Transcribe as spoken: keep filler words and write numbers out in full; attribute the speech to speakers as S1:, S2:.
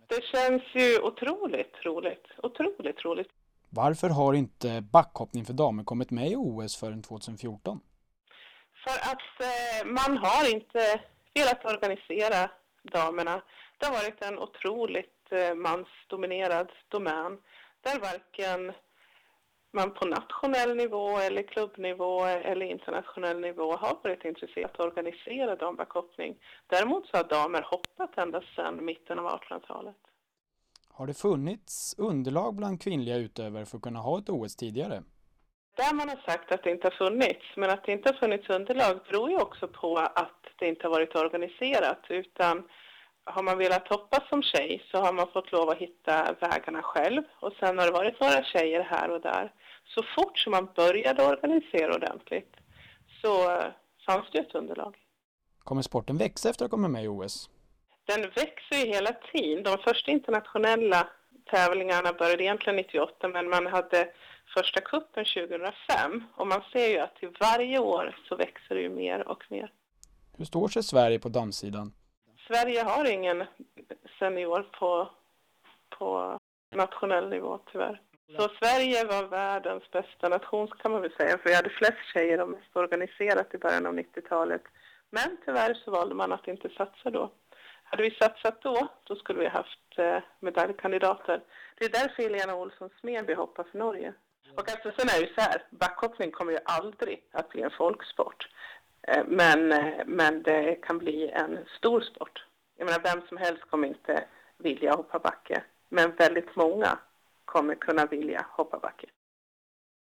S1: Det känns ju otroligt roligt. Otroligt roligt.
S2: Varför har inte backhoppning för damer kommit med i O S förrän tjugohundrafjorton?
S1: För att eh, man har inte velat organisera damerna. Det har varit en otroligt eh, mansdominerad domän. Där varken man på nationell nivå eller klubbnivå eller internationell nivå har varit intresserad att organisera dambackhoppning. Däremot så har damer hoppat ända sedan mitten av artonhundratalet.
S2: Har det funnits underlag bland kvinnliga utövare för att kunna ha ett O S tidigare?
S1: Där man har sagt att det inte har funnits, men att det inte har funnits underlag beror ju också på att det inte har varit organiserat, utan har man velat hoppa som tjej så har man fått lov att hitta vägarna själv, och sen har det varit några tjejer här och där. Så fort som man började organisera ordentligt så fanns det ett underlag.
S2: Kommer sporten växa efter att komma med i O S?
S1: Den växer ju hela tiden. De första internationella tävlingarna började egentligen nittioåtta, men man hade första kuppen tjugohundrafem. Och man ser ju att till varje år så växer det ju mer och mer.
S2: Hur står sig Sverige på damsidan?
S1: Sverige har ingen senior på, på nationell nivå tyvärr. Så Sverige var världens bästa nation kan man väl säga. För vi hade flest tjejer och mest organiserat i början av nittiotalet. Men tyvärr så valde man att inte satsa då. Hade vi satsat då, då skulle vi ha haft eh, medaljkandidater. Det är därför Helena Olsson Smedby hoppar för Norge. Och alltså sen är det så här, backhoppning kommer ju aldrig att bli en folksport. Eh, men, eh, men det kan bli en stor sport. Jag menar, vem som helst kommer inte vilja hoppa backe. Men väldigt många kommer kunna vilja hoppa backe.